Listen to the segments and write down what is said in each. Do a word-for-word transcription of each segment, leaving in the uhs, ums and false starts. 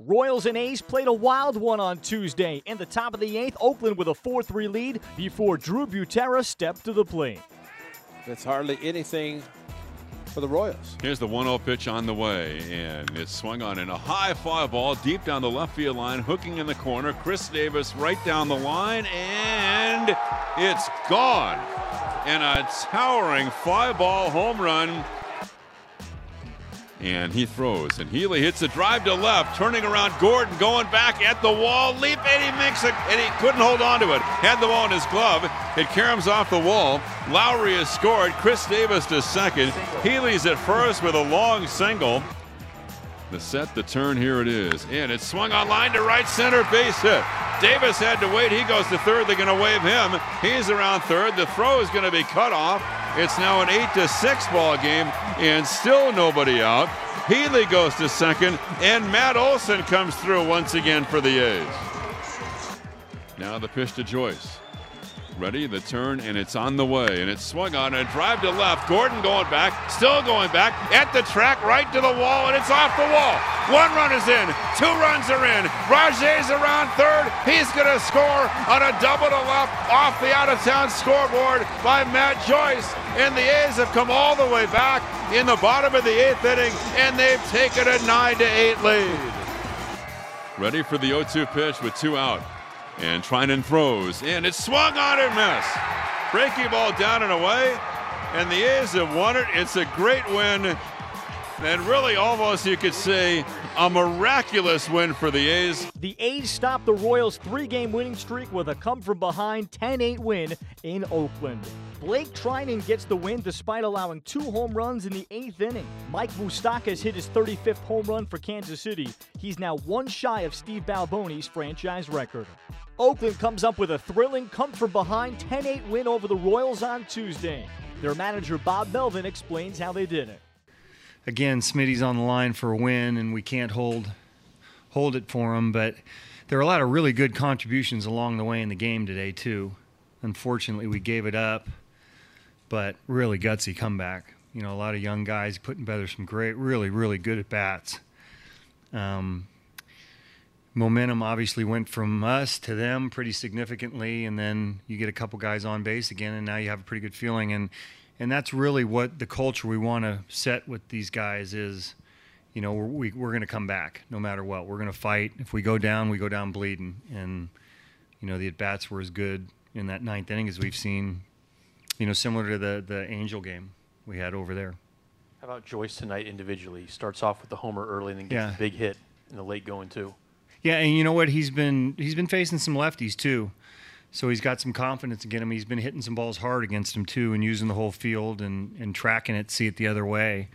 Royals and A's played a wild one on Tuesday. In the top of the eighth, Oakland with a four three lead before Drew Butera stepped to the plate. That's hardly anything for the Royals. Here's the one oh pitch on the way, and it's swung on in a high fly ball deep down the left field line, hooking in the corner. Chris Davis right down the line, and it's gone. And a towering fly ball home run. And he throws, and Healy hits a drive to left, turning around Gordon, going back at the wall, leap, and he makes it, and he couldn't hold on to it. Had the ball in his glove, it caroms off the wall. Lowry has scored, Chris Davis to second. Healy's at first with a long single. The set, the turn, here it is, and it's swung on line to right center, base hit. Davis had to wait, he goes to third, they're gonna wave him. He's around third, the throw is gonna be cut off. It's now an eight to six ball game, and still nobody out. Healy goes to second, and Matt Olson comes through once again for the A's. Now the pitch to Joyce. Ready, the turn, and it's on the way, and it's swung on a drive to left. Gordon going back, still going back, at the track, right to the wall, and it's off the wall. One run is in, two runs are in. Rajay's around third. He's going to score on a double to left off the out-of-town scoreboard by Matt Joyce. And the A's have come all the way back in the bottom of the eighth inning, and they've taken a nine to eight lead. Ready for the oh two pitch with two out. And Treinen throws, and it's swung on and missed. Breaking ball down and away, and the A's have won it. It's a great win, and really almost you could say a miraculous win for the A's. The A's stopped the Royals' three-game winning streak with a come-from-behind ten eight win in Oakland. Blake Treinen gets the win despite allowing two home runs in the eighth inning. Mike Moustakas hit his thirty-fifth home run for Kansas City. He's now one shy of Steve Balbone's franchise record. Oakland comes up with a thrilling come-from-behind ten eight win over the Royals on Tuesday. Their manager Bob Melvin explains how they did it. Again, Smitty's on the line for a win, and we can't hold hold it for him, but there are a lot of really good contributions along the way in the game today, too. Unfortunately, we gave it up, but really gutsy comeback. You know, a lot of young guys putting together some great, really, really good at-bats. Um, momentum obviously went from us to them pretty significantly, and then you get a couple guys on base again, and now you have a pretty good feeling. And and that's really what the culture we want to set with these guys is, you know, we're, we, we're going to come back no matter what. We're going to fight. If we go down, we go down bleeding. And, you know, the at-bats were as good in that ninth inning as we've seen, you know, similar to the, the Angel game we had over there. How about Joyce tonight individually? He starts off with the homer early and then gets Yeah. a big hit in the late going too. Yeah, and you know what? He's been he's been facing some lefties too, so he's got some confidence again. Him, he's been hitting some balls hard against him too, and using the whole field and, and tracking it, see it the other way.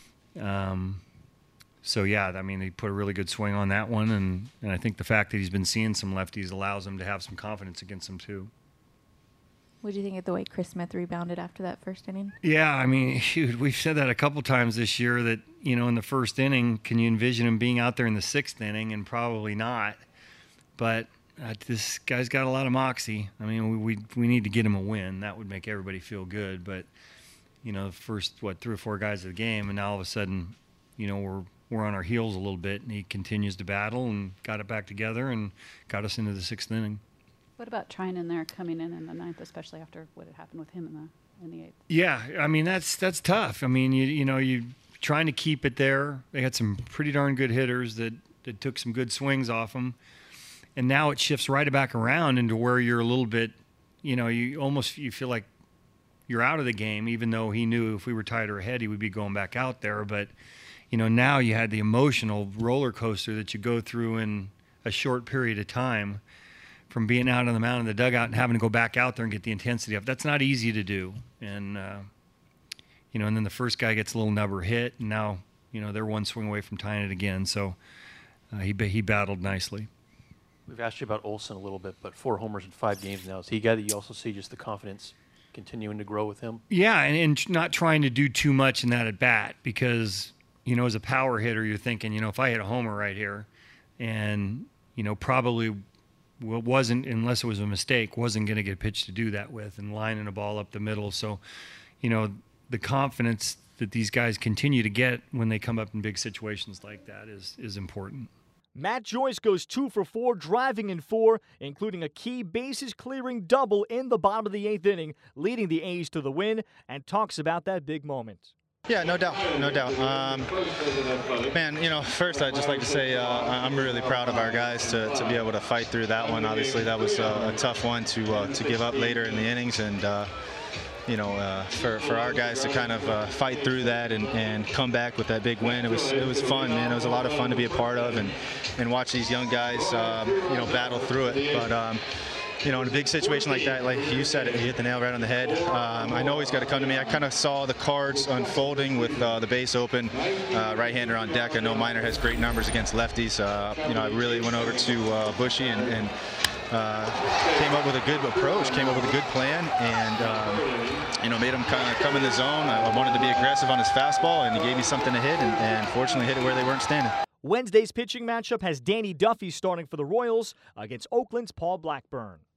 Um, so yeah, I mean, he put a really good swing on that one, and and I think the fact that he's been seeing some lefties allows him to have some confidence against them too. What do you think of the way Chris Smith rebounded after that first inning? Yeah, I mean, shoot, we've said that a couple times this year that, you know, in the first inning, can you envision him being out there in the sixth inning? And probably not. But uh, this guy's got a lot of moxie. I mean, we, we we need to get him a win. That would make everybody feel good. But, you know, the first, what, three or four guys of the game, and now all of a sudden, you know, we're we're on our heels a little bit, and he continues to battle and got it back together and got us into the sixth inning. What about Treinen there coming in in the ninth, especially after what had happened with him in the in the eighth? Yeah, I mean that's that's tough. I mean you you know you trying to keep it there. They had some pretty darn good hitters that that took some good swings off them, and now it shifts right back around into where you're a little bit, you know, you almost you feel like you're out of the game, even though he knew if we were tied or ahead he would be going back out there. But you know now you had the emotional roller coaster that you go through in a short period of time. From being out on the mound in the dugout and having to go back out there and get the intensity up. That's not easy to do. And, uh, you know, and then the first guy gets a little nubber hit, and now, you know, they're one swing away from tying it again. So uh, he he battled nicely. We've asked you about Olson a little bit, but four homers in five games now. Is he a guy that you also see just the confidence continuing to grow with him? Yeah, and, and not trying to do too much in that at-bat because, you know, as a power hitter, you're thinking, you know, if I hit a homer right here and, you know, probably – well, wasn't, unless it was a mistake, wasn't going to get a pitch to do that with and lining a ball up the middle. So, you know, the confidence that these guys continue to get when they come up in big situations like that is is important. Matt Joyce goes two for four, driving in four, including a key bases-clearing double in the bottom of the eighth inning, leading the A's to the win, and talks about that big moment. Yeah, no doubt, no doubt. Um, man, you know, first I'd just like to say uh, I'm really proud of our guys to, to be able to fight through that one. Obviously, that was uh, a tough one to uh, to give up later in the innings, and uh, you know, uh, for for our guys to kind of uh, fight through that and, and come back with that big win, it was it was fun, man. It was a lot of fun to be a part of and and watch these young guys, um, you know, battle through it. But um, you know, in a big situation like that, like you said it, you hit the nail right on the head. Um, I know he's got to come to me. I kind of saw the cards unfolding with uh, the base open, uh, right-hander on deck. I know Minor has great numbers against lefties. Uh, you know, I really went over to uh, Bushy and, and uh, came up with a good approach, came up with a good plan, and um, you know, made him kind of come in the zone. I wanted to be aggressive on his fastball, and he gave me something to hit, and, and fortunately hit it where they weren't standing. Wednesday's pitching matchup has Danny Duffy starting for the Royals against Oakland's Paul Blackburn.